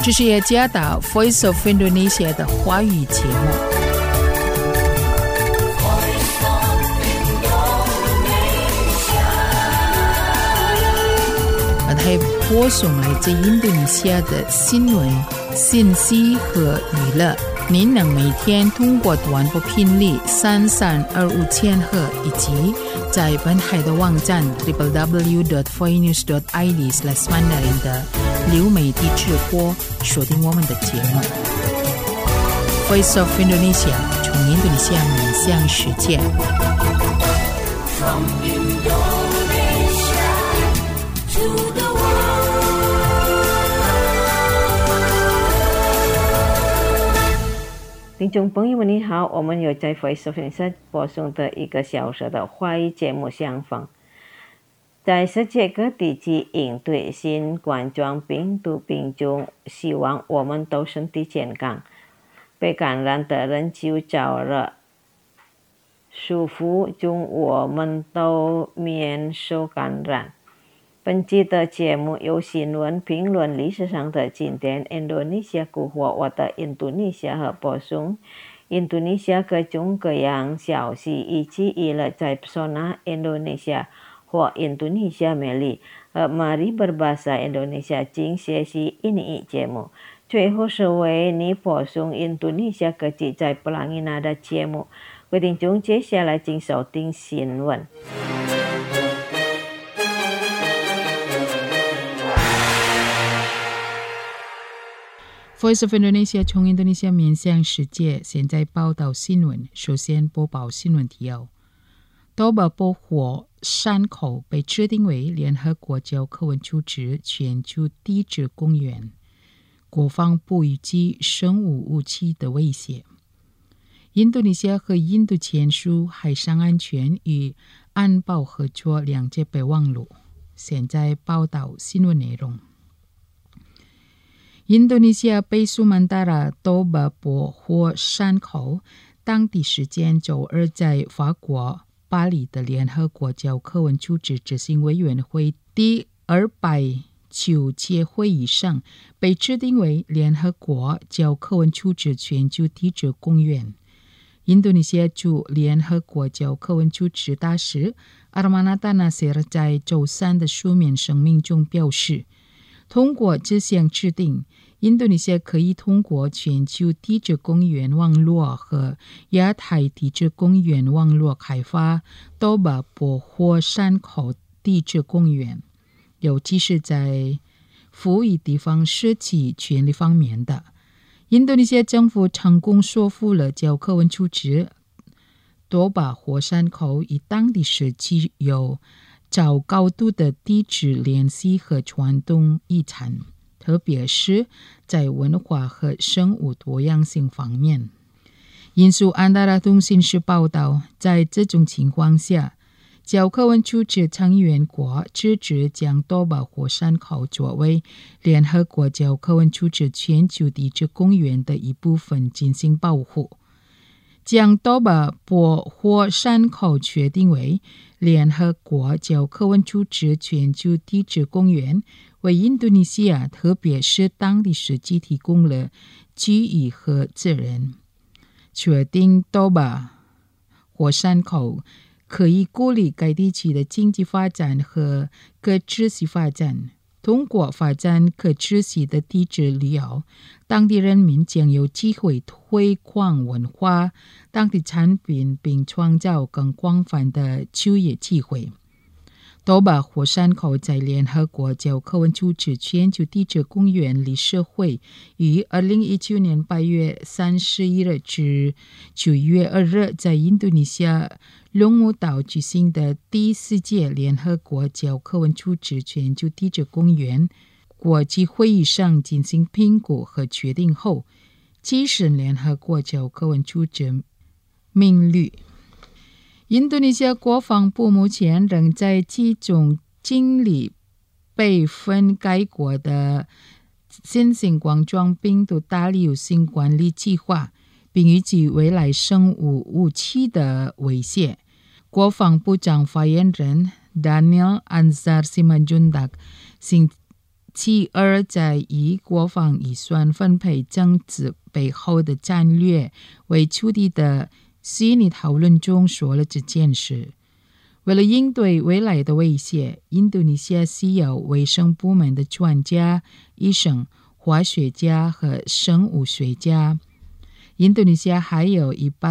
这是耶加达 Voice of Indonesia 的华语节目。还播送来自印度尼西亚的新闻、信息和娱乐。您能每天通过短波频率3325千赫以及在本海的网站 www.voinews.id/mandarin 的流媒体直播收听我们的节目。Voice of Indonesia 从印度尼西亚面向世界。From Indonesia to the 听众朋友们你好，我们有在 Voice of Indonesia 播送的1个小时的华语节目相逢。在世界各地及应对新冠状病毒病中，希望我们都身体健康，被感染的人就早日舒服中我们都免受感染。本期的节目由新闻评论历史上的经典 Indonesia 古话我的印度尼西亚和播送印度尼西亚各种各样消息以及娱乐在 Pesona Indonesia 或印度尼西亚美丽Mari berbahasa Indonesia 经学习印尼节目。最后是为你播送印度尼西亚各地在布朗伊纳的节目。各位听众接下来请收听新闻。 Voice of Indonesia 从印度尼西亚面向世界，现在报道新闻。首先播报新闻提要：多巴波火山口被指定为联合国教科文组织全球地质公园，国防部预计生物武器的威胁。印度尼西亚和印度签署海上安全与安保合作两届备忘录。现在报道新闻内容。印度尼西亚北苏门答腊多巴波火山口当地时间周二在法国巴黎的联合国教科文组织执行委员会第209届会议上被指定为联合国教科文组织全球地质公园。印度尼西亚驻联合国教科文组织大使阿尔马纳达纳塞尔在周三的书面声明中表示，通过这项指定，印度尼西亚可以通过全球地质公园网络和亚太地质公园网络开发多巴波火山口地质公园，尤其是在富裕地方设计权利方面的。印度尼西亚政府成功说服了教科文组织，多巴火山口与当地时期有较高度的地质联系和传统遗产，特别是在文化和生物多样性方面。引述安达拉通讯社报道，在这种情况下，教科文组织成员国支持将多巴火山口作为联合国教科文组织全球地质公园的一部分进行保护。将多巴波火山口确定为联合国教科文组织全球地质公园，为印度尼西亚特别是当地实际提供了机遇和责任。确定多巴火山口可以鼓励该地区的经济发展和可持续发展。通过发展可持续的地质旅游，当地人民将有机会推广文化、当地产品，并创造更广泛的就业机会。多巴火山口在联合国教科文组织全球地质公园理事会于2019年8月31日至9月2日在印度尼西亚龙目岛举行的第4届联合国教科文组织全球地质公园国际会议上进行评估和决定后，提升联合国教科文组织名誉。印度尼西亚国防部目前仍在集中精力备份该国的新型冠状病毒大流行管理计划，并预计未来生物武器的威胁。国防部长发言人 Daniel Ansar Simanjuntak 星继而在以国防预算分配争执背后的战略为主题的虚拟讨论中说了这件事。为了应对未来的威胁，印度尼西亚需要卫生部门的专家、医生、化学家和生物学家。印度尼西亚还有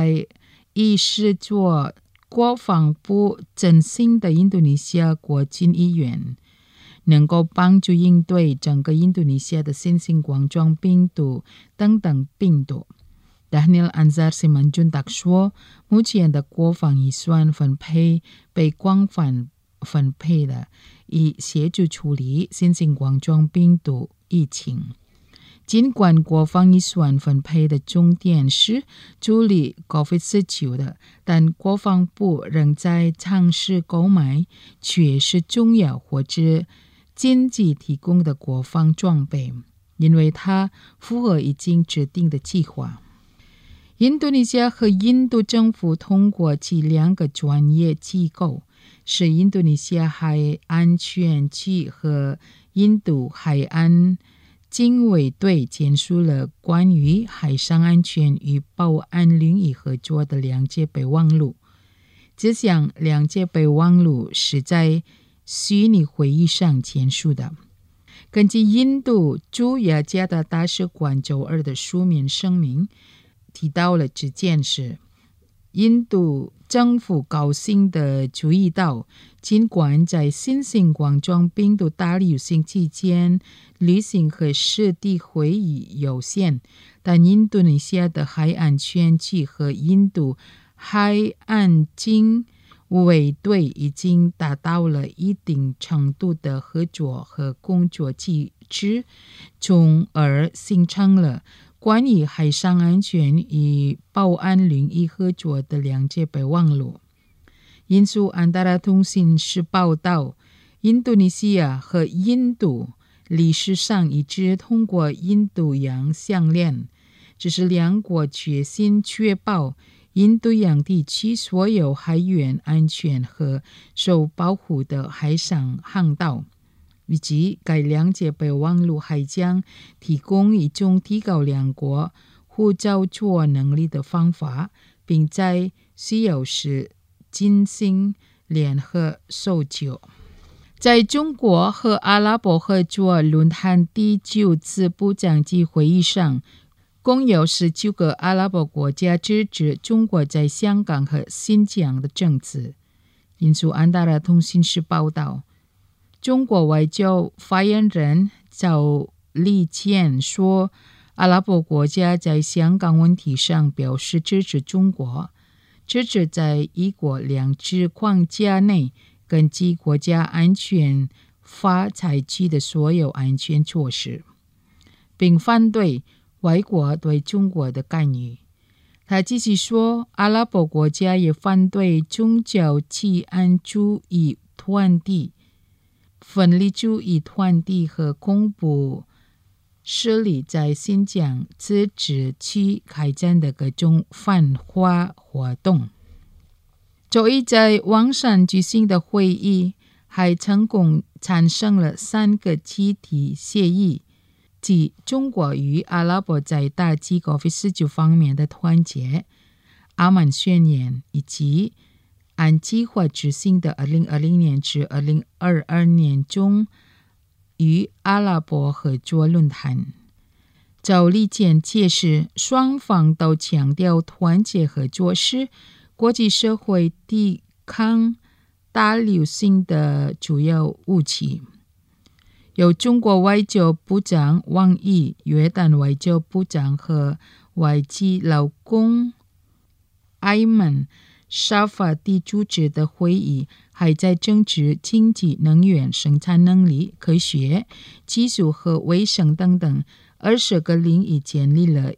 110座国防部振兴的印度尼西亚国军医院，能够帮助应对整个印度尼西亚的新型冠状病毒等等病毒。Dhanil Anzar Simanjuntak 说，目前的国防预算分配被广泛分配了，以协助处理新型冠状病毒疫情。尽管国防预算分配的重点是处理 COVID-19 的，但国防部仍在尝试购买确实重要或者经济提供的国防装备，因为它符合已经制定的计划。印度尼西亚和印度政府通过其2个专业机构，是印度尼西亚海安全局和印度海岸警卫队签署了关于海上安全与保安领域合作的谅解备忘录。这项谅解备忘录是在虚拟会议上签署的。根据印度驻雅加达大使馆周二的书面声明，提到了这件事。印度政府高兴地注意到，尽管在新型冠状病毒大流行期间，旅行和实体会议有限，但印度尼西亚的海安全局和印度海岸警卫队已经达到了一定程度的合作和工作机制，从而形成了关于海上安全与保安领域合作的谅解备忘录。印度安达拉通信社报道，印度尼西亚和印度历史上一直通过印度洋项链，这是2国决心确保印度洋地区所有海员安全和受保护的海上航道。以及该谅解备忘录还将提供一种提高2国互照作能力的方法，并在需要时进行联合搜救。在中国和阿拉伯合作论坛第9次部长级会议上，共有19个阿拉伯国家支持中国在香港和新疆的政策。印度安达拉通信社报道，中国外交发言人赵立坚说，阿拉伯国家在香港问题上表示支持中国，支持在一国两制框架内根据国家安全法采取的所有安全措施，并反对外国对中国的干预。他继续说，阿拉伯国家也反对宗教起案主义团体、分离主义团体和恐怖势力在新疆自治区开展的各种反华活动。周一在网上举行的会议还成功产生了3个集体协议，即中国与阿拉伯在打击 COVID-19 方面的团结、阿曼宣言以及按计划执行的2020年至2022年中与阿拉伯合作论坛。赵立坚解释，双方都强调团结合作是国际社会抵抗大流行的主要武器。由中国外交部长王毅、约旦外交部长和外籍劳工埃曼沙法蒂主持的会议还在政治、经济、能源、生产能力、科学、技术和卫生等等20个领域建立了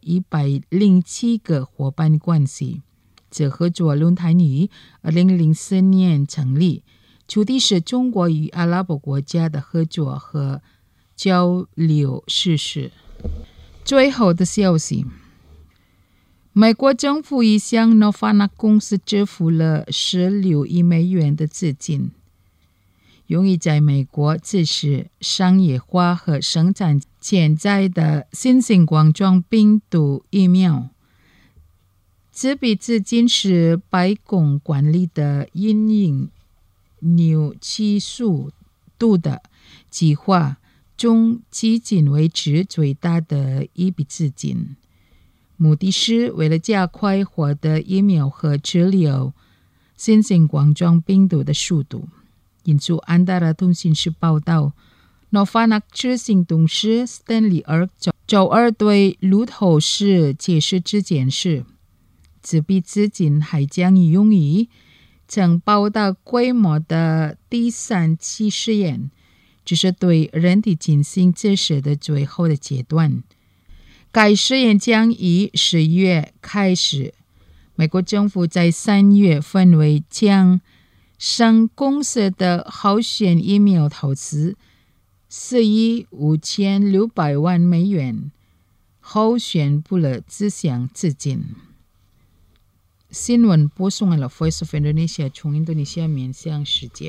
107个伙伴关系。这合作论坛于2004年成立，主题是中国与阿拉伯国家的合作和交流实施。最后的消息，美国政府已向 Novavax 公司支付了16亿美元的资金。 用于在美国支持商业化和生产潜在的新型冠状病毒疫苗。这笔资金是白宫管理的因应纽期速度的计划中迄今为止最大的一笔资金，目的是为了加快获得疫苗和治疗新型冠状病毒的速度。引述安大略通讯社报道，诺法纳执行董事 Stanley Erk 周二对路透社解释这件事。这笔资金还将用于曾报道规模的第3期试验，这是对人体进行测试的最后的阶段。该试验将于10月开始。美国政府在3月份为将上公司的候选疫苗投资4亿5600万美元，后宣布了这项资金。新闻播送了 Voice of Indonesia 从印度尼西亚面向世界。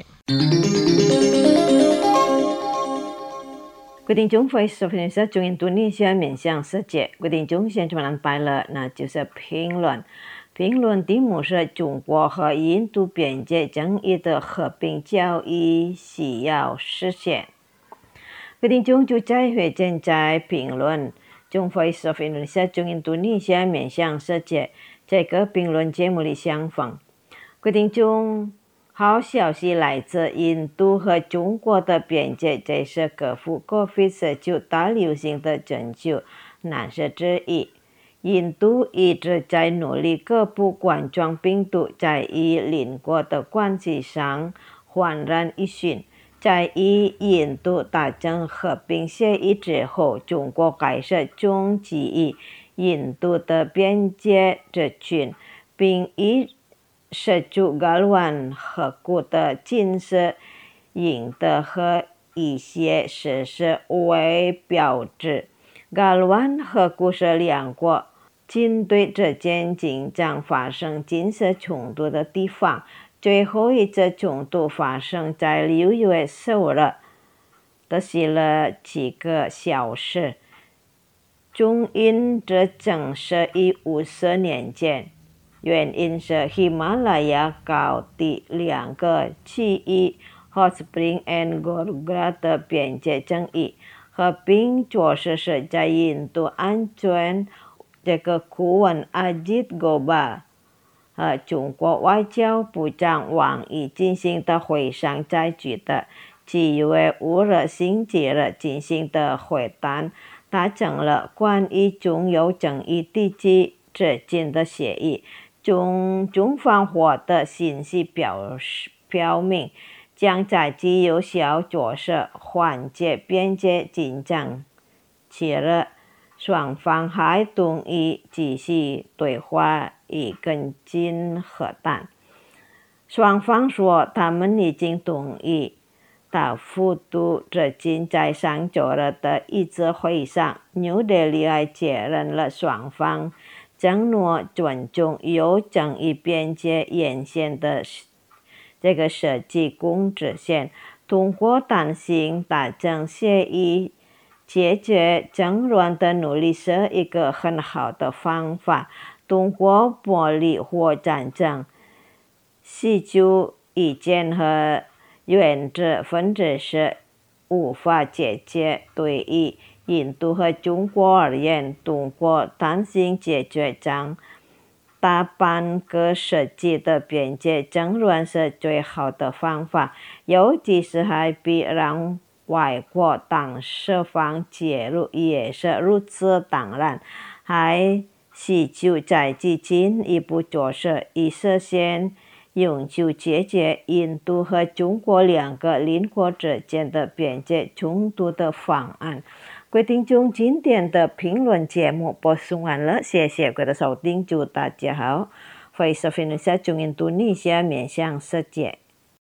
各位听众 Voice of Indonesia 从印度尼西亚面向世界。各位听众现在们来了，那就是评论。评论题目是中国和印度边界争议的和平交易需要实现。各位听众就在会正在评论从 Voice of Indonesia 从印度尼西亚面向世界这个评论节目里相逢。各位听众，好消息来自印度和中国的边界，这是克服 COVID-19 大流行的全球难事之一。印度一直在努力克服冠状病毒在与邻国的关系上焕然一新。在与印度达成和平协议之后，中国开始冲击印度的边界之群，并以设出该湾河谷的禁止营的和一些设施为标志。该湾河谷是两国军队之间经常发生军事冲突的地方。最后一次冲突发生在6月10日，持续了几个小时。中印之争是于50年前，原因是喜马拉雅高地2个区域 Hot Spring and Gorga 的边界争议，和并确实是在印度安全这个顾问阿吉特·戈巴和中国外交部长王毅进行的会上采取的7月5日星期日进行的会谈，达成了关于中有争议地区之间的协议。中方获得信息表明，将在其有效角色缓解边界紧张。7日，双方还同意继续对话以跟进和谈。双方说他们已经同意大幅度执行在上周日的一次会上。New Delhi还确认了双方承诺尊重有争议边界沿线的这个实际控制线，通过弹性达成协议解决争论的努力是一个很好的方法。通过暴力或战争吸取意见和原子分子是无法解决。对于印度和中国而言，通过弹性解决将大半个世纪的边界争论是最好的方法，尤其是还比让外国当事方介入也是如此当然。还需求在其进一步角色，以实现永久解决印度和中国2个邻国之间的边界冲突的方案。各位听众，今天的评论节目播送完了，谢谢各位的收听，祝大家好。Voice of Indonesia 从印度尼西亚面向世界。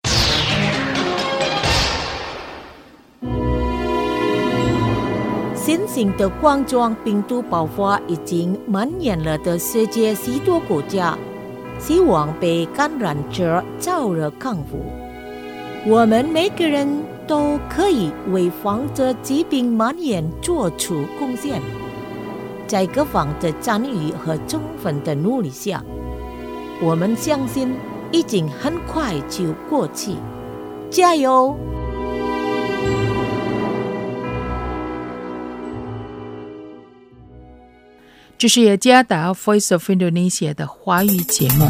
新型的冠状病毒爆发已经蔓延了的世界许多国家，希望被感染者早日康复。 我们每个人都可以为防止疾病蔓延做出贡献。在各方的参与和充分的努力下，我们相信已经很快就过去。加油！ 这是雅加达 Voice of Indonesia 的华语节目。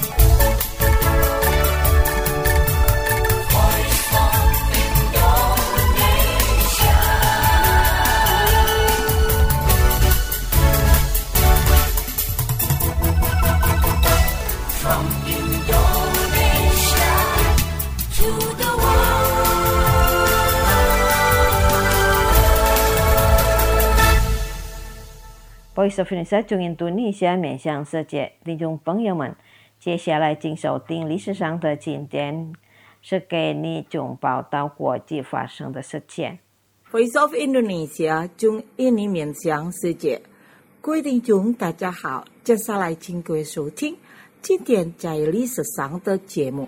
Voice of Indonesia 从印度尼西亚面向世界，听众朋友们，接下来请收听历史上的今天，是给你从报道国际发生的事件。 Voice of Indonesia 从印尼面向世界，各位听众大家好，接下来请各位收听今天在历史上的节目。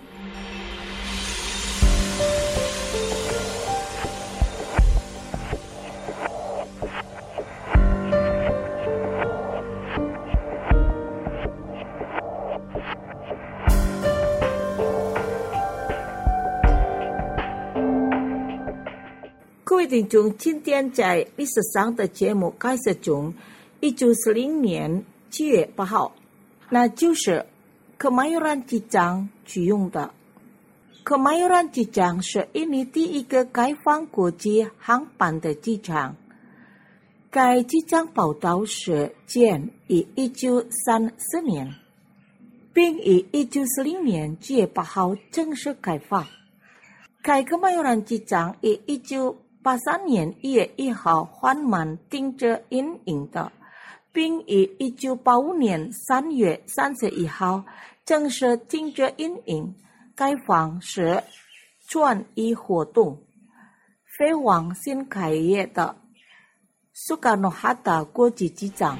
各位听众，今天在历史上的节目开始从1940年7月8号，那就是Kemayoran机场启用的。Kemayoran机场是印尼第一个开放国际航班的机场。该机场报道是建于1934年，并于1940年7月8号正式开放。该Kemayoran机场于1983年1月1号缓慢停止营运的，并于1985年3月31号正式停止营运。该房是转移活动，飞往新开业的Soekarno-Hatta 国际机场。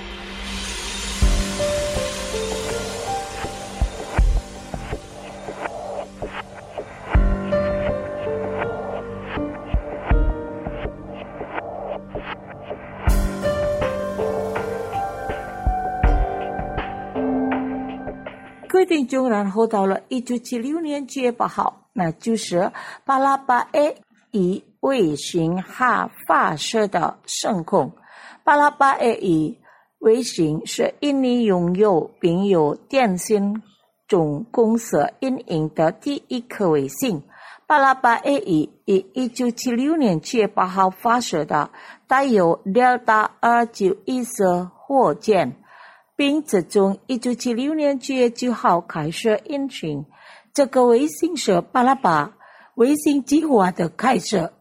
各位听众，然后到了1976年7月8号，那就是巴拉巴 A 以卫星哈发射的升空。巴拉巴 A 以卫星是印尼拥有并由电信总公司运营的第一颗卫星。巴拉巴 A 以1976年7月8号发射的，带有 Delta 2914火箭，并自从1976年7月9号开始运行。这个卫星是巴拉巴卫星计划的开始。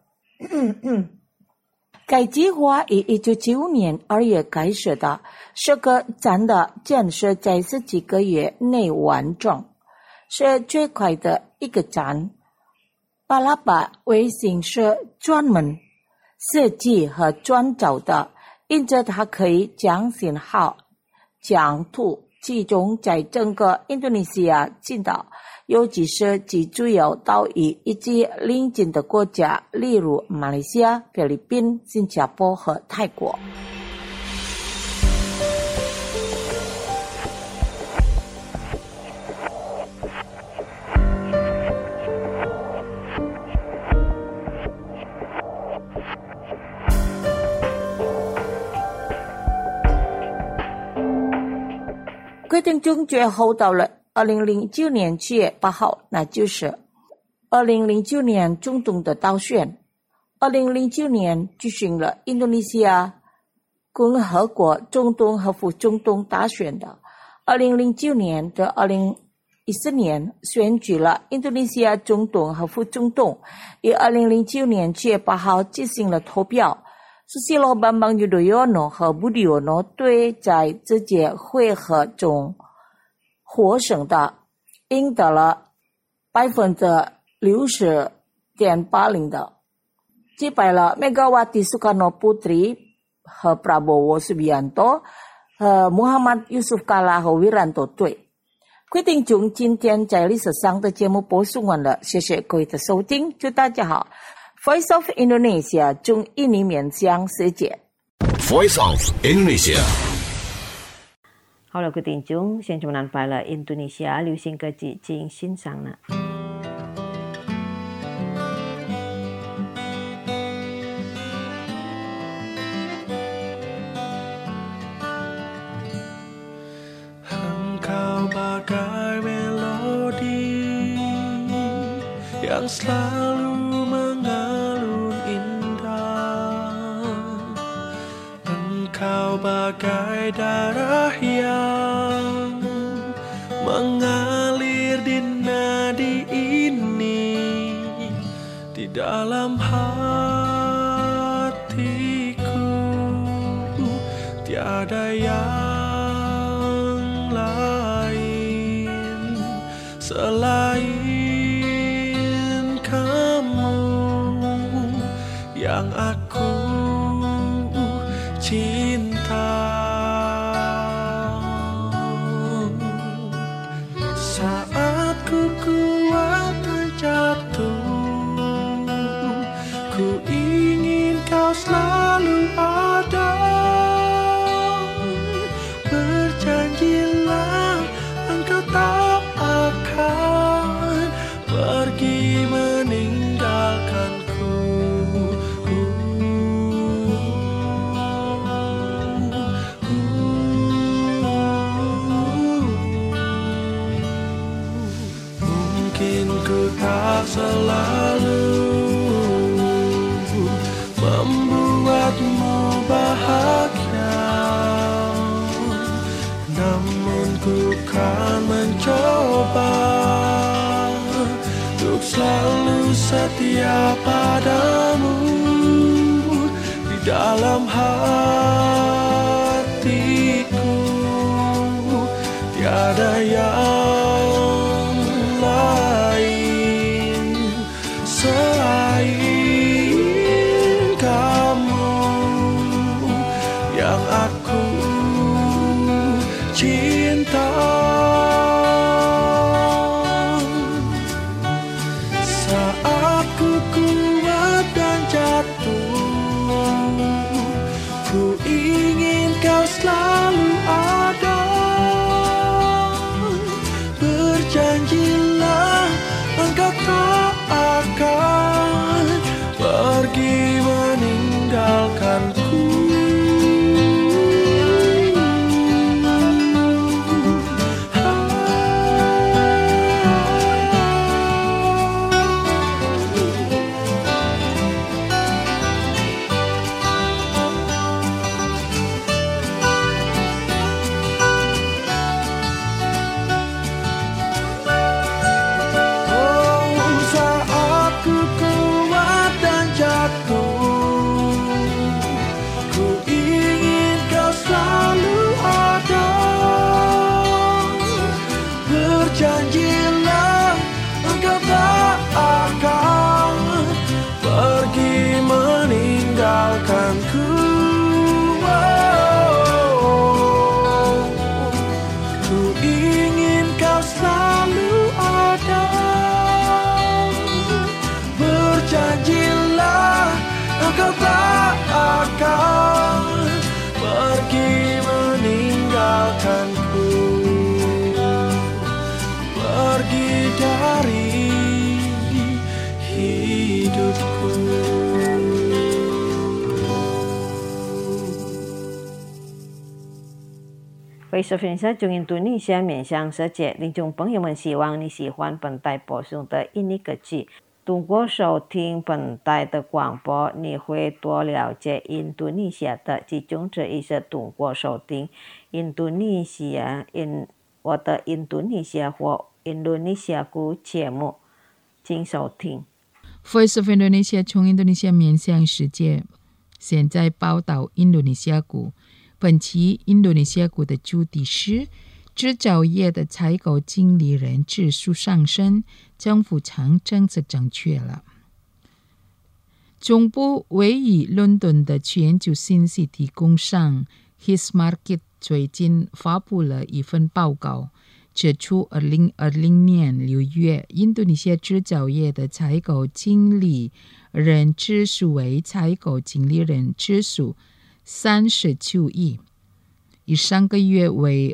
该计划于1975年2月开始的，10个站的建设在10几个月内完成，是最快的一个站。巴拉巴卫星是专门设计和创造的，因此它可以将信号将图集中在整个印度尼西亚近岛，尤其是其主要岛屿以及邻近的国家，例如马来西亚、菲律宾、新加坡和泰国。各位听众，最后到了2009年7月8号，那就是2009年总统的当选。2009年举行了印度尼西亚共和国总统和副总统大选的。2009年到2014年选举了印度尼西亚总统和副总统，于2009年7月8号进行了投票。Susilo Bambang Yudhoyono 和 Budiono 对在这届会合中获胜的，赢得了 60.80% 的，击败了 Megawati Soekarno Putri 和 Prabowo Subianto 和 Muhammad Yusuf Kala 和 Wiranto 队。 各位听众，今天在历史上的节目播送完了，谢谢各位的收听，祝大家好。Voice of Indonesia 中印尼面向世界。 Voice of Indonesia。 好了，各位听众，现在我们安排了印度尼西亚流行歌曲进欣赏了。 Yang selalu mengalun indah, Engkau bagai darah yang mengalir di nadi ini, di dalam hatiku tiada yang lain selain yang aku cinta. Saat ku kuat terjatuh, ku ingin kau selalu ada. Berjanjilah engkau tak akan pergi meninggalkanku. Tak selalu membuatmu bahagia, namun ku kan mencoba untuk selalu setia padamu. Di dalam hatiku tiada yang lain selain kamu yang aku cinta. Saat ku kuat dan jatuh, ku ingin kau selalu ada. Berjanjilah engkau tak akan pergi meninggalkanku. Janjilah engkau tak akan pergi meninggalkanku. Ku ingin kau selalu ada. Berjanjilah engkau tak akan pergi meninggalkanku, pergi dari hidupku. Voice of Indonesia中印度尼西亚面向世界，听众朋友们，希望你喜欢本台播送的印尼歌曲。通过收听本台的广播，你会多了解印度尼西亚的，其中这一是通过收听印度尼西亚我的印度尼西亚或印度尼西亚语节目，请收听。 Voice of Indonesia 从印度尼西亚面向世界，现在报道印度尼西亚股。本期印度尼西亚股的主题是制造业的采购经理人指数上升，政府称政策正确了。中部位于伦敦的全球信息提供商 His Market 最近发布了一份报告， 指出2020年6月，印度尼西亚制造业的采购经理人指数为采购经理人指数39亿，与上个月为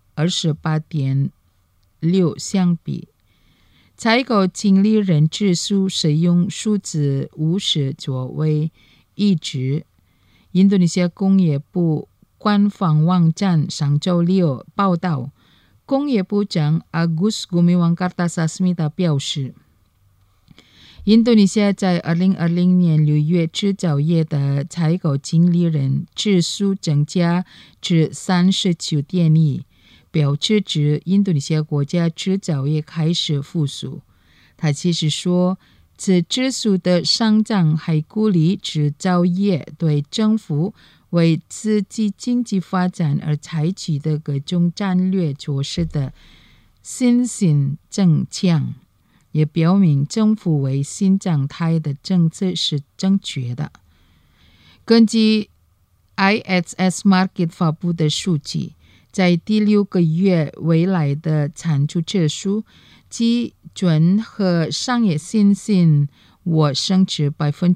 28.6 相比，采购经理人指数使用数字50作为一值。印度尼西亚工业部官方网站上周六报道，工业部长 Agus Gumiwang Kartasasmita 表示，印度尼西亚在2020年6月制造业的采购经理人指数增加至 39.1， 表示指印度尼西亚国家制造业开始复苏。他其实说，此指数的上涨还鼓励制造业对政府为刺激经济发展而采取的各种战略措施的信心增强，也表明政府为新常态的政策是正确的。根据 ISS Market 发布的数据，在第6个月未来的产出指数基准和商业信心升至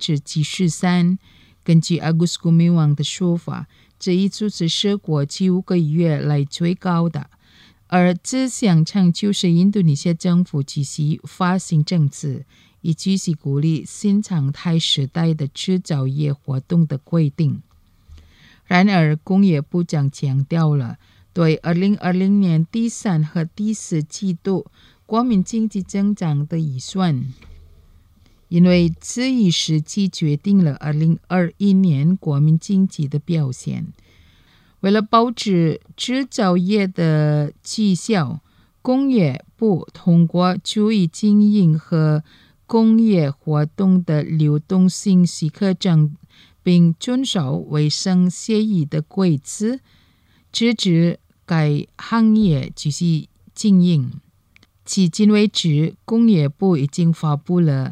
73%。根据 Agus Gumiwang 的说法，这一数字是过去5个月来最高的，而这项成就是印度尼西亚政府继续发行政策，以继续鼓励新常态时代的制造业活动的规定。然而，工业部长强调了对2020年第3和第4季度国民经济增长的预算，因为这一时期决定了2021年国民经济的表现。为了保持制造业的绩效，工业部通过注意经营和工业活动的流动性许可证，并遵守卫生协议的规则，支持该行业继续经营。迄今为止，工业部已经发布了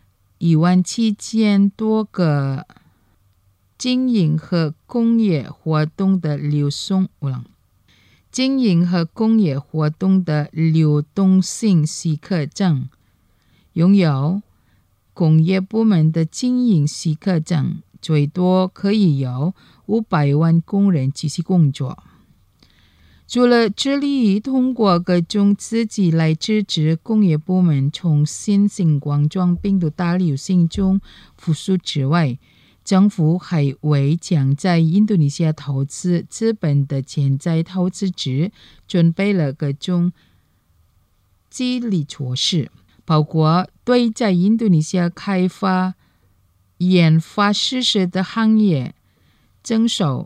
17000多个经营和工业活动的流动性许可证。拥有工业部门的经营许可证，最多可以有500万工人继续工作。除了致力于通过各种刺激来支持工业部门从新型冠状病毒大流行中复苏之外，政府还为将在印度尼西亚投资资本的潜在投资者准备了各种激励措施，包括对在印度尼西亚开发研发实施的行业征收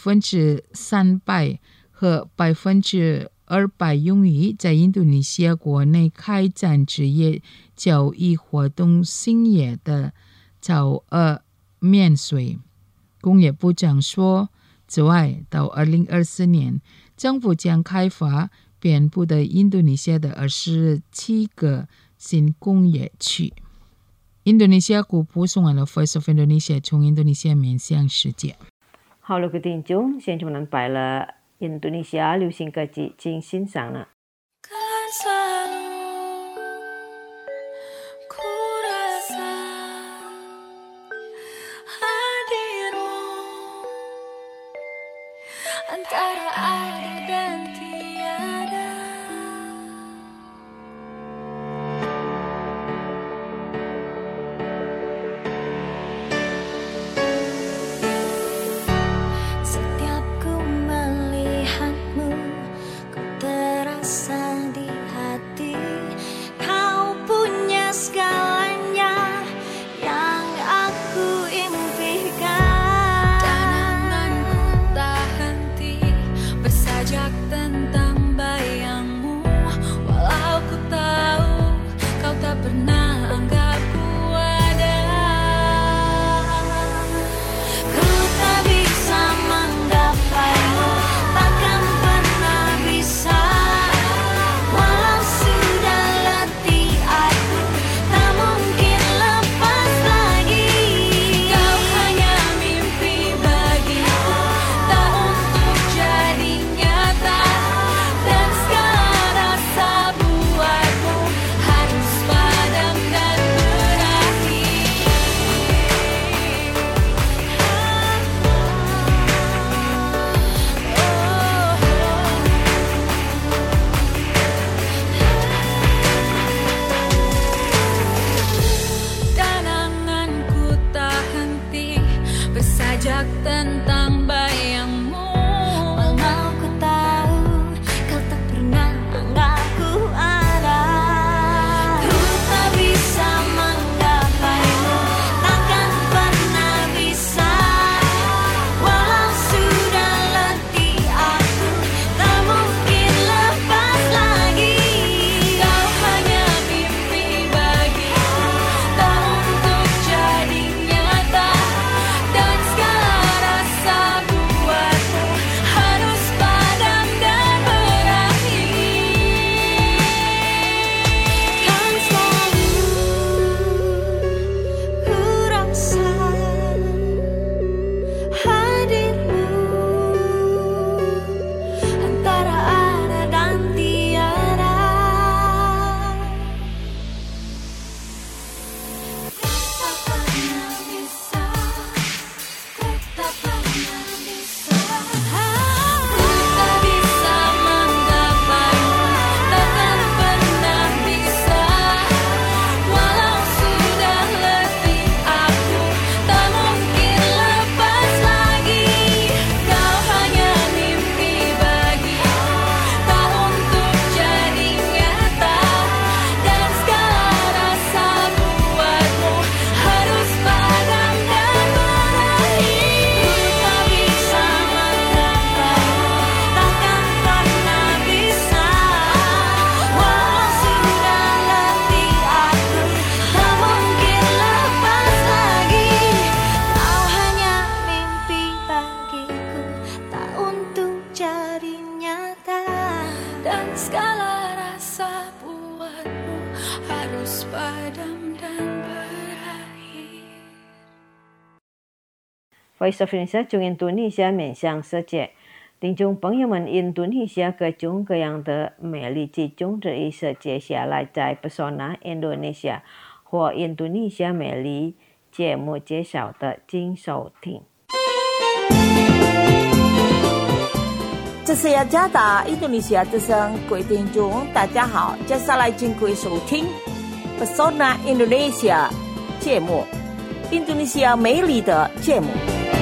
300% 和 200% 用于在印度尼西亚国内开展职业教育活动兴业的超额免税。工业部长说，此外，到2024年，政府将开发遍布的印度尼西亚的27个新工业区。印度尼西亚国播送完了 Voice of Indonesia 从印度尼西亚面向世界。 好了，各位听众，现在我们摆了印度尼西亚流行歌曲，请欣赏了。 Antara ada dan tiada, setiap ku melihatmu, ku terasa di hati. padam dan berakhir. Voice of Indonesia 从印度尼西亚面向世界，听众朋友们，印度尼西亚各种各样的美丽集中着一世接下来在 Pesona Indonesia 或印度尼西亚美丽节目介绍的，请收听。 这是雅加达印度尼西亚之声，各位听众大家好，接下来请各位收听 Pesona Indonesia 节目，印度尼西亚美丽的节目。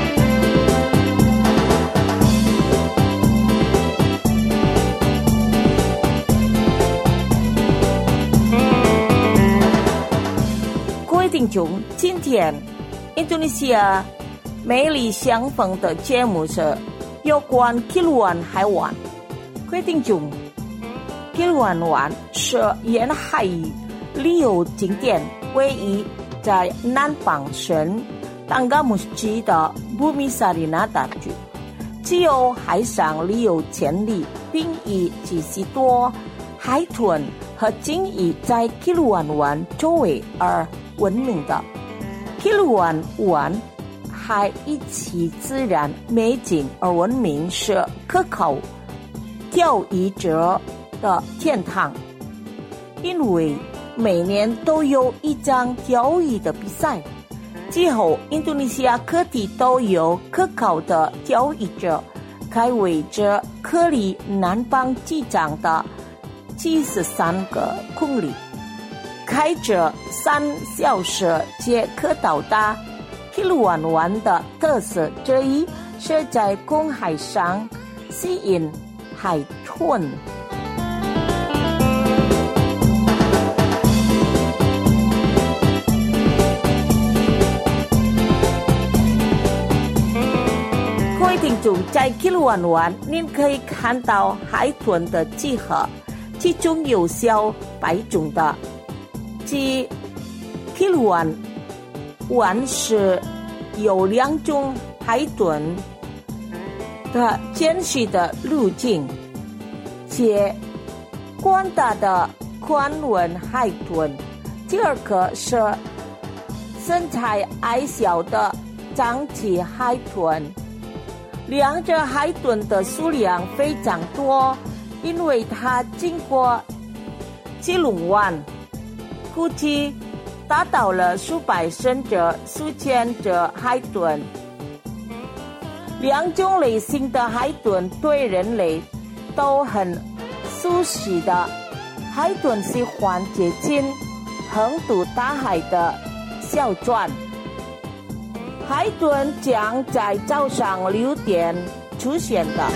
各位听众，今天印度尼西亚美丽相逢的节目是有关 Kiluan 海湾。各位听众， Kiluan 湾是沿海旅游景点，位于在南方省当嘎木吉的布米萨里纳大区，具有海上旅游潜力，并以极其多海豚和鲸鱼在 Kiluan 湾周围而闻名的。 Kiluan 湾还以其自然美景而闻名，是可靠钓鱼者的天堂。因为每年都有一场钓鱼的比赛，之后印度尼西亚各地都有可靠的钓鱼者，开围着克里南方机场的73个公里，开着3小时即可到达。Kiluan 湾的特色之一是在公海上吸引海豚。各位听众，在 Kiluan 湾您可以看到海豚的集合，其中有小白种的，即 Kiluan 湾是有2种海豚的迁徙的路径，且广大的宽吻海豚，第二个是身材矮小的长鳍海豚。2者海豚的数量非常多，因为它经过基隆湾，估计达到了数百甚至数千只海豚。2种类型的海豚对人类都很熟悉的。海豚喜欢接近横渡大海的小船。海豚将在早上6点出现的。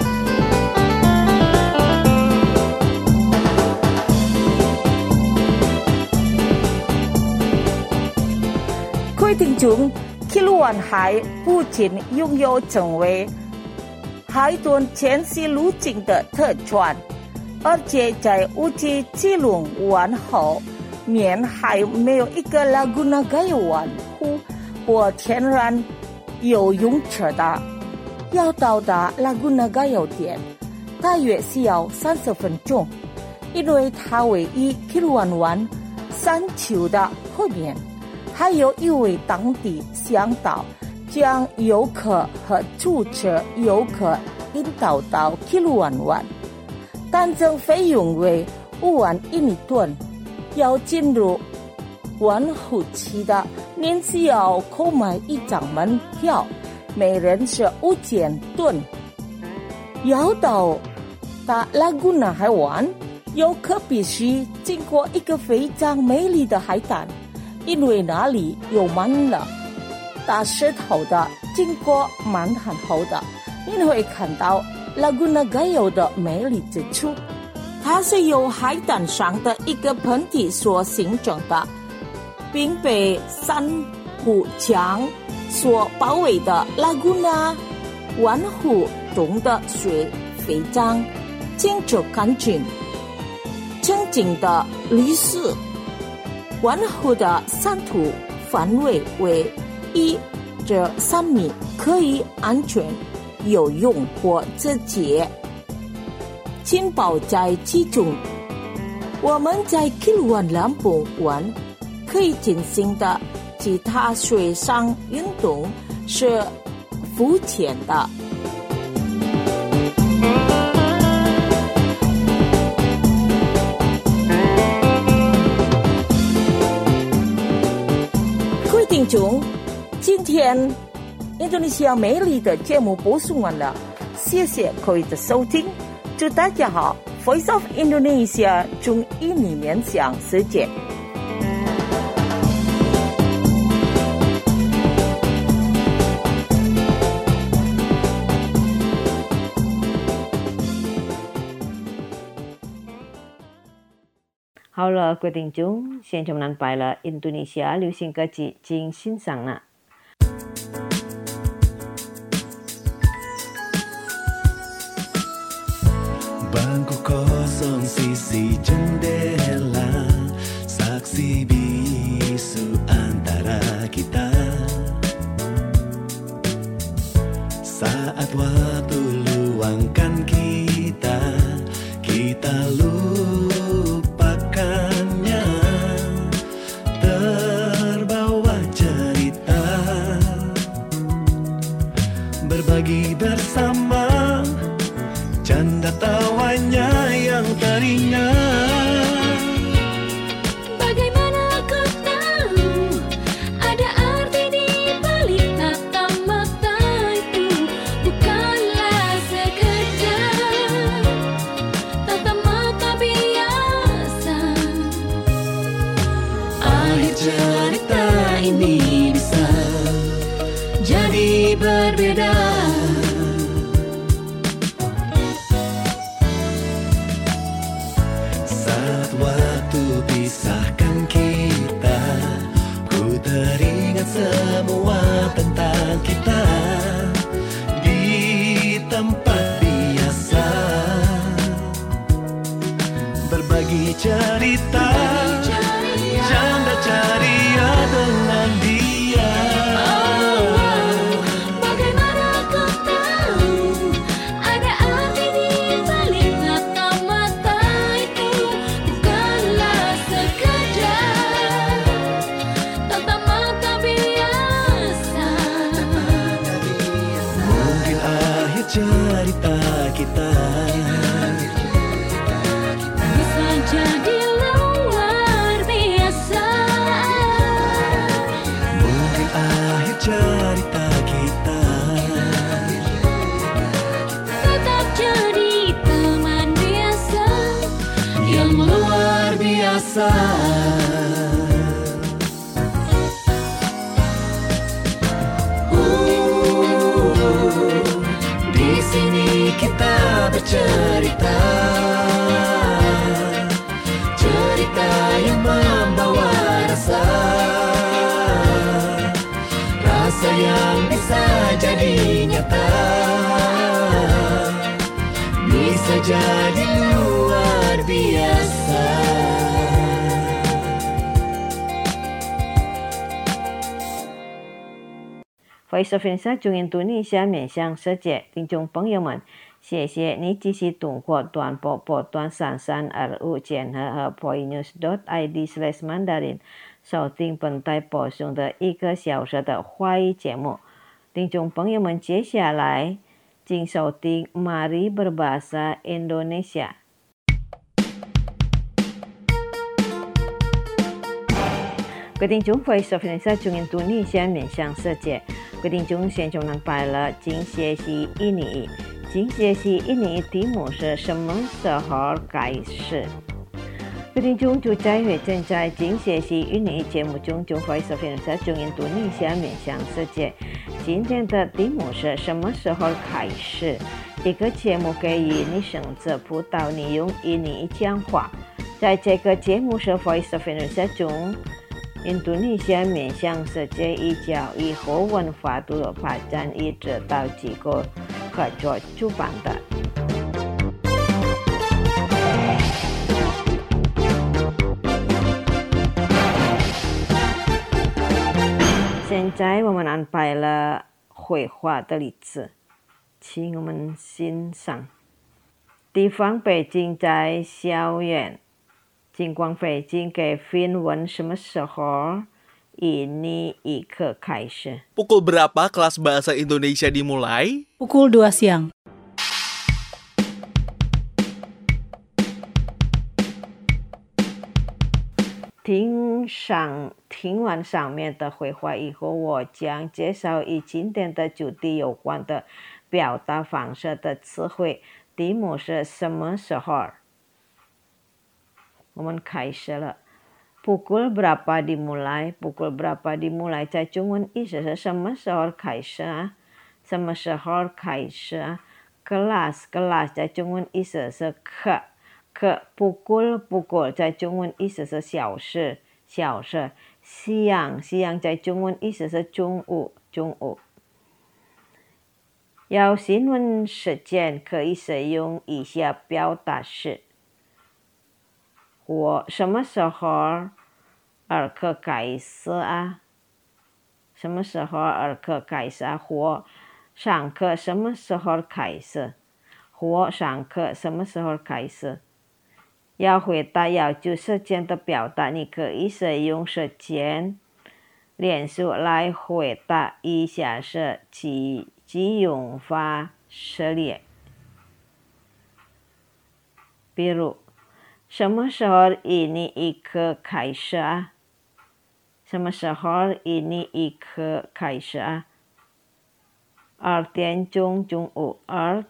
各位听众， Kiluan 海不仅拥有成为海豚迁徙路径的特权，而且在乌吉基隆湾后面还没有一个 Laguna Gaya 湾湖或天然游泳池的。要到达 Laguna Gaya 点大约需要30分钟，因为它位于 Kiluan 湾山丘的后面。还有一位当地向导将游客和租车游客引导到 Kiluan 湾，单程费用为5万印尼盾。要进入湾湖区的，您需要购买一张门票，每人是5000盾。要到达 Laguna 海湾，游客必须经过一个非常美丽的海滩，因为那里有满了大石头的。经过漫谈后的，你会看到 Laguna Gaya 的美丽之处。它是由海滩上的一个盆地所形成的，并被珊瑚墙所包围的 Laguna 湾湖中的水非常清澈干净，清净的绿色。湾湖的山土范围为1至3米，可以安全游泳或自洁。浸泡在其中， 我们在 Kiluan Lampung 玩可以进行的其他水上运动是浮潜的。各位听众，今天印度尼西亚美丽的节目播送完了，谢谢各位的收听，祝大家好。Voice of Indonesia 中印尼面向世界。 好了，各位听众，现在我们安排了印度尼西亚流行歌曲，请欣赏啦。 Bangku kosong sisi jendela, saksi bisu antara kita. Saat waktu luangkan kita lupakannya, terbawa cerita, berbagi bersama, canda tawanya yang teringat. Bagaimana kau tahu ada arti di balik tatap mata itu? Bukanlah sekedar tatap mata biasa. Akhir cerita ini bisa jadi berbeda. Pisahkan kita, ku teringat semua tentang kita di tempat biasa, berbagi cerita, canda ceria dengan dia. Bagaimana kau tahu ada arti di balik tatap mata itu? Bukanlah sekedar tatap mata biasa. Mungkin akhir cerita kita Bisa jadi luar biasa. mungkin akhir cerita kita Tetap jadi teman biasa yang luar biasa. Di sini kita bercerita, cerita yang membawa rasa, rasa yang bisa jadi nyata, bisa jadi luar biasa. Voice of Indonesia 中印度尼西亚面向世界，听众朋友们，谢谢你继续通过短波波段33 RU 检核和 poinews.id/mandarin 收听本台播送的1个小时的华语节目。听众朋友们，接下来请收听 Mari Berbahasa Indonesia。各位听众 ，Voice of Indonesia 中印度尼西亚面向世界。各位听众，现在我们安排了今学习印尼语。今学习印尼语题目是什么时候开始？各位听众，就在于正在今学习印尼语节目中，就 Voice of Indonesia 中印度尼西亚面向世界。今天的题目是什么时候开始？这个节目给予你选择辅导你用印尼语讲话。在这个节目是 Voice of Indonesia 中。印度尼西亚面向世界以教育和文化的发展与指导机构合作主办的。现在我们安排了绘画的例子，请我们欣赏。地方北京在校园金光飞经给Vin问什么时候ini一刻开始。 Pukul berapa kelas bahasa Indonesia dimulai? Pukul 2 siang. 听完上面的绘画以后，我将介绍与今天的主题有关的表达方式的词汇。题目是什么时候？我们开始了。Pukul berapa dimulai? Pukul berapa dimulai 在中文意思是什么时候开始啊？什么时候开始啊？ Kelas 在中文意思是课。pukul 在中文意思是小时。siang 在中文意思是中午。要询问时间可以使用以下表达式。我什么时候儿课开始啊？什么时候儿课开始啊？或上课什么时候开始？或上课什么时候开始？要回答要求时间的表达，你可以使用时间连数来回答。以下是即用法实例。比如，什么时候ini一刻开始啊？什么时候ini一刻开始啊？2点钟中午。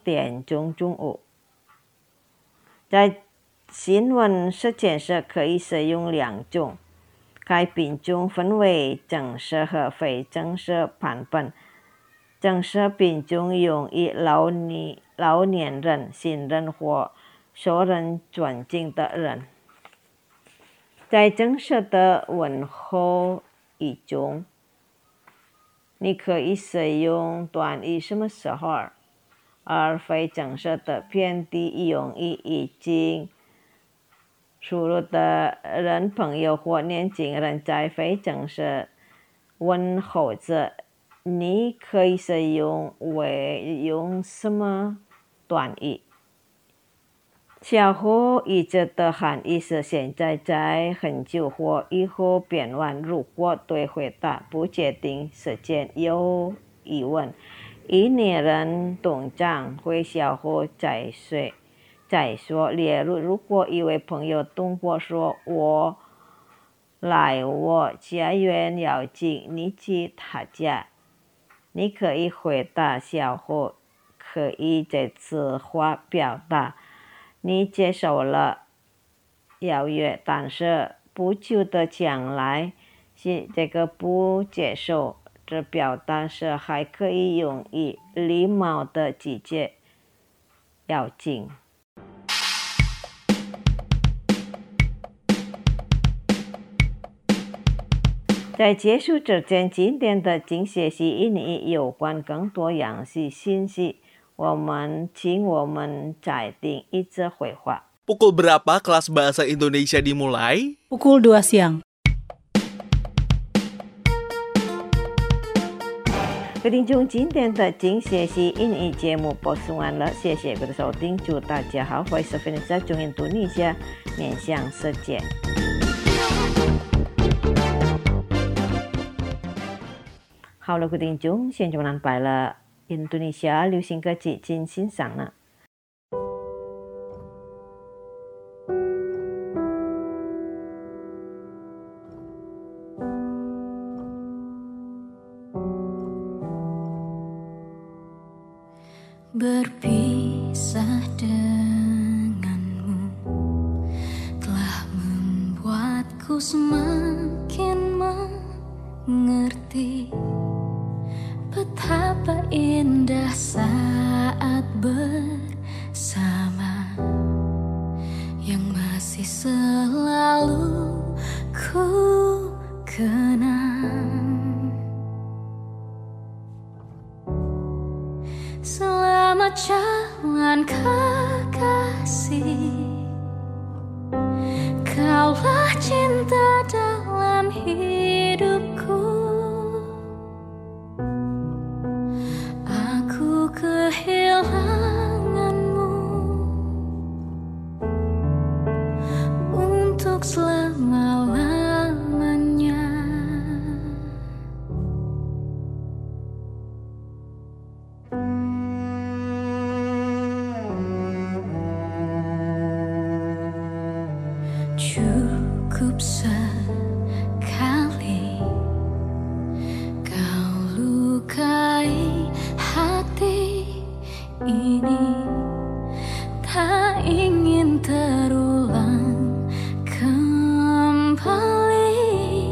在询问时间时可以使用2种，该品种分为正式和非正式版本。正式品种用于老年人、新人或受人尊敬的人。在正式的问候语中，你可以使用短语什么时候，而非正式的偏题用于已经出入的人、朋友或年轻人。在非正式问候时，你可以使用什么短语？小后一直的含义是现在、很久或以后变换。如果对回答不确定时间有疑问，一年人通常会小后再说。例如，如果一位朋友对我说我来我家园要请你去他家，你可以回答小后，可以这次话表达你接受了邀约，但是不久的将来是这个不接受。这表达时还可以用于礼貌的拒绝邀请。在结束之前，今天的精学习与你有关更多样式信息。请我们再听一次绘画。 Pukul berapa kelas bahasa Indonesia dimulai? Pukul 2 siang. 各位听众，今天的精学习英语节目播送完了，谢谢各位的收听，祝大家好，Voice of Indonesia中印度尼西亚面向世界。好了，各位听众，现在我们安排了印度尼西亚流行歌曲，请欣赏呢。 Berpisah denganmu telah membuatku semakin mengerti betapa indah saat bersama yang masih selalu ku kenang. Selamat jalan kekasih, kaulah cinta dalam hidupku. Aku kehilanganmu, untuk untuk selama-lamanya. Cukup sekali kau lukai hati ini, tak ingin terulang kembali.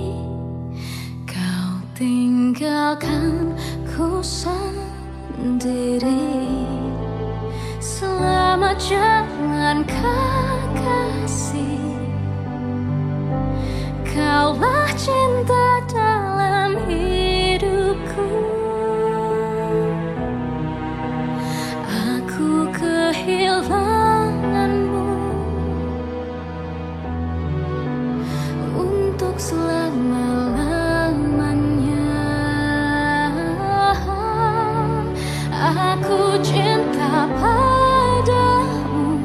Kau tinggalkan ku sendiri. Selamat jalan kekasih, kaulah cinta dalam hidupku. Aku kehilanganmu untuk selama-lamanya. Aku cinta padamu,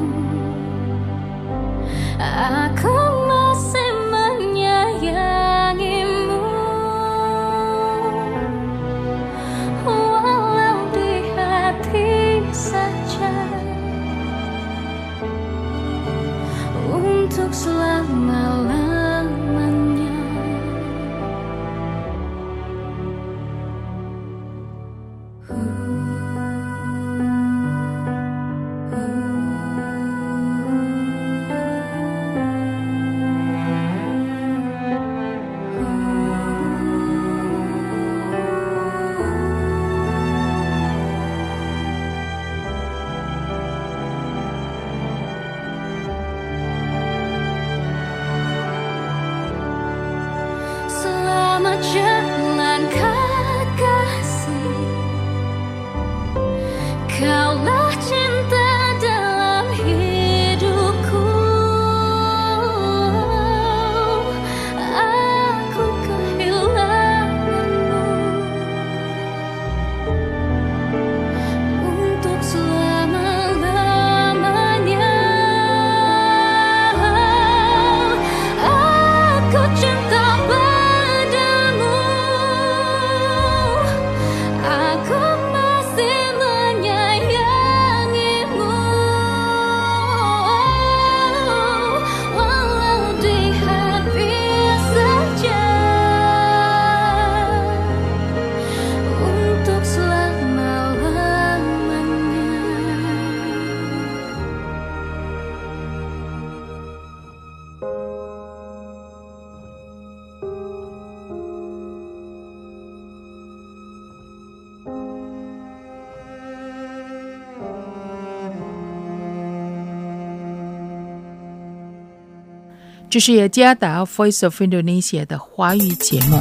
aku masih menyayangimu, walau di hati saja, untuk selama-lamanya. Selamat jalan kekasih, kaulah cinta dalam hidupku. Aku kehilanganmu untuk selama-lamanya. Aku cinta padamu, aku masih menyayangimu, walau di hati saja, untuk selama-lamanya. "这是雅加达 Voice of Indonesia 的华语节目。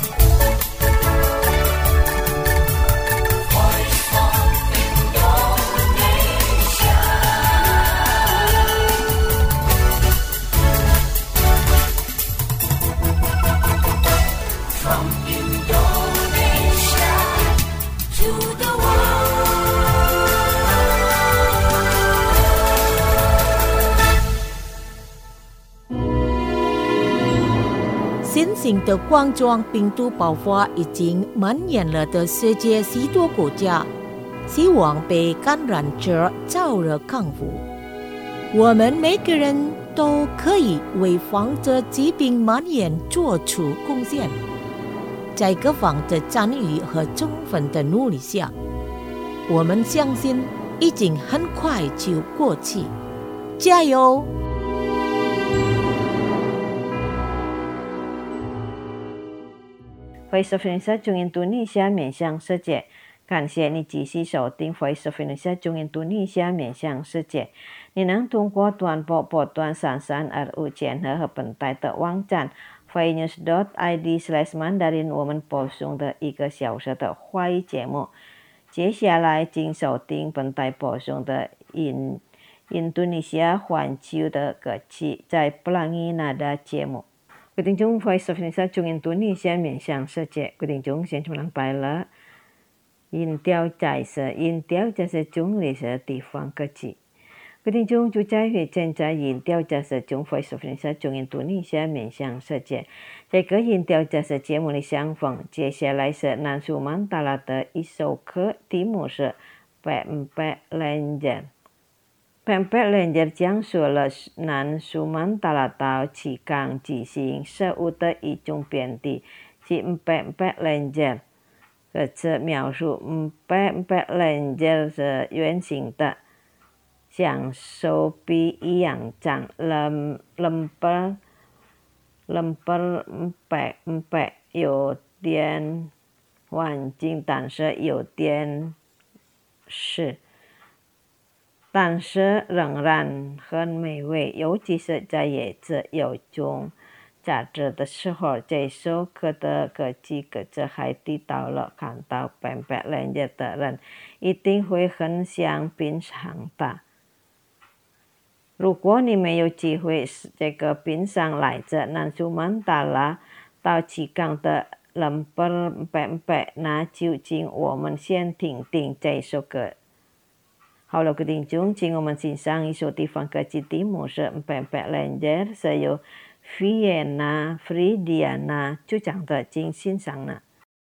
新型的冠状病毒爆发已经蔓延了的世界许多国家，希望被感染者早日康复。我们每个人都可以为防止疾病蔓延做出贡献。在各方的参与和充分的努力下，我们相信已经很快就过去。加油 ！Voice of Indonesia 中印度尼西亚面向世界，感谢你继续收听 Voice of Indonesia 中印度尼西亚面向世界。你能通过短波波段33RU 检核和本台的网站 fainews.id/mandarin 我们播送的1个小时的华语节目。接下来请收听本台播送的印度尼西亚环球的歌曲，在Pelangi Nada节目。各位听众 Voice of Indonesia 中印度尼西亚面向世界，各位听众先出来拜了。音调在是中里是地方歌曲。 各位听众，就在于正在研调这是中会说分享中印度尼西亚面向世界。这个研调这是节目的相逢，接下来是南苏曼达拉的一首歌，题目是Pempek Lenjer。Pempek Lenjer 讲述了南苏曼达拉岛旗杆进行食物的一种便利，是 Pempek Lenjer。这描述 Pempek Lenjer 是圆形的，像手臂一样长，lemper empek 有点环境，但是有点湿，但是仍然很美味，尤其是在叶子有种杂质的时候。这首歌的几个字还提到了，看到 Pempek Lenjer 的人一定会很想品尝它。如果你没有机会这个品尝来自南苏曼达拉到旗杆的 lemper Pempek， 那就请我们先听听这首歌。好了，各位听众，请我们欣赏一首地方歌曲，题目是 Pempek Lenjer， 是由Vienna Fridiana 主唱的，请欣赏呢。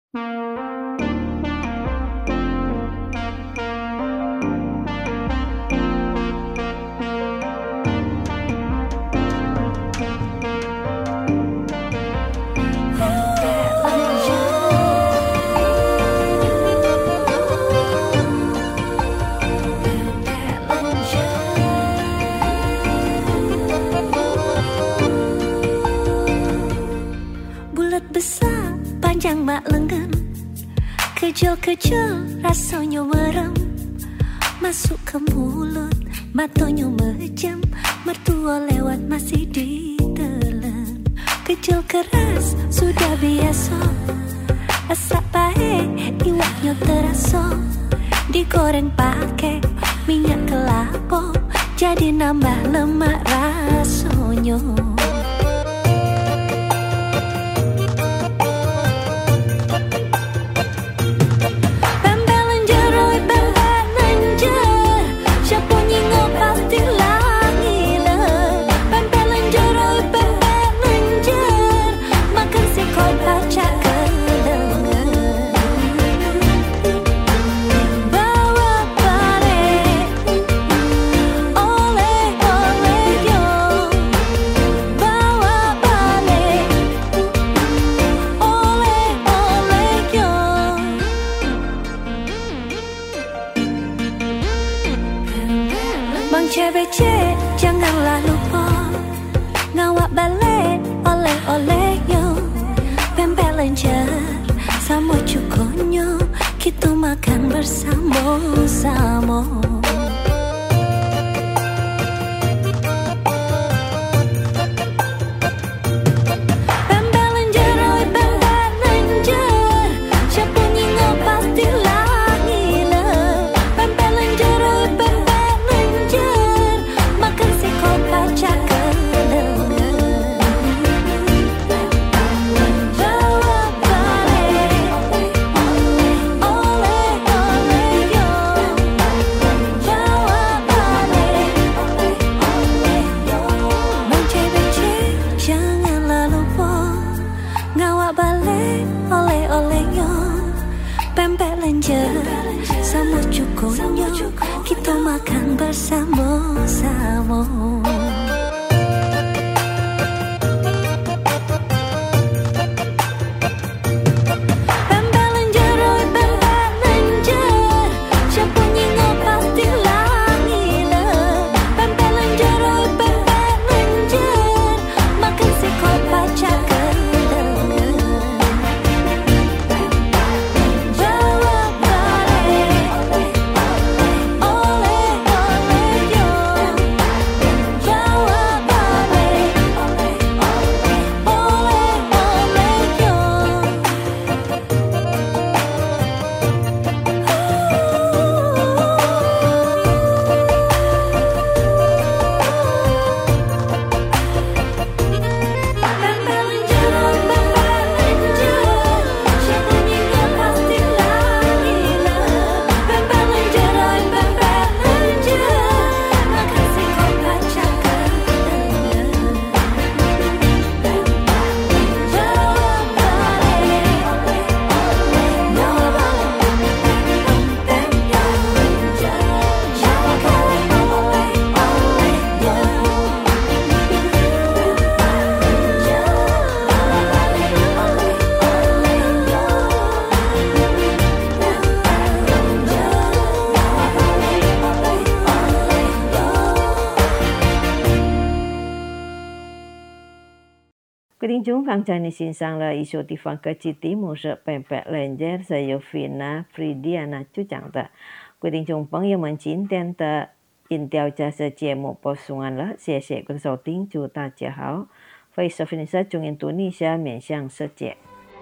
Besar, panjang mak lengan, kecil-kecil rasanya merem, masuk ke mulut, matanya mejam, mertua lewat masih ditelan. Kecil keras sudah biasa, asap pahit iwaknya terasa, digoreng pakai minyak kelapa, jadi nambah lemak rasanya. Cebecek, janganlah lupa ngawak balik oleh-oleh yo. Pempek Lenjer sama cukunya, kita makan bersama-sama. Sama cukunya, kita makan bersama-sama. Quý thính chúng khán giả này xin sang là ý số tí phán cơ chi tí mù sợ bèn bèn lên dễ sở yêu Fina Fridiana chú chẳng tờ. Quý thính chúng朋友们今天的音调加设节目播送完了，谢谢各位收听，祝大家好。Voice of Indonesia 中印度尼西亚面向世界。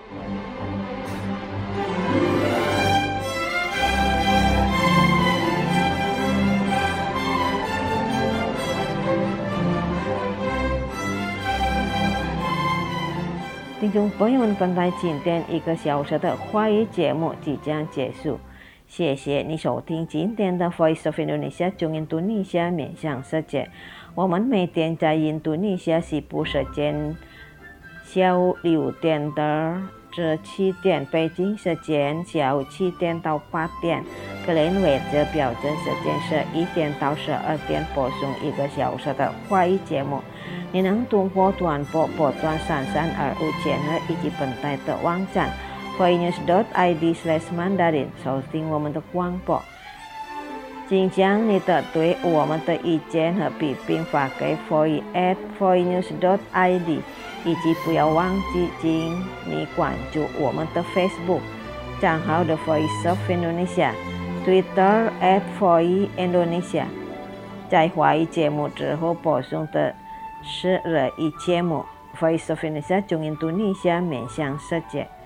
听众朋友们，本来今天1个小时的华语节目即将结束，谢谢你收听今天的 Voice of Indonesia 中印度尼西亚面向世界。我们每天在印度尼西亚西部时间下午6点至7点，北京时间下午7点到8点，格林威治标准时间是1点到12点播送1个小时的华语节目。你能通过短波波段3325千赫以及本台的网站 voinews.id/mandarin 收听我们的广播。请将你的对我们的意见和批评发给 voice@voinews.id， 以及不要忘记请你关注我们的 Facebook 账号的 Voice of Indonesia， Twitter @voiceindonesia。在华语节目之后播送的是日语节目 Voice of Indonesia 中印度尼西亚面向世界。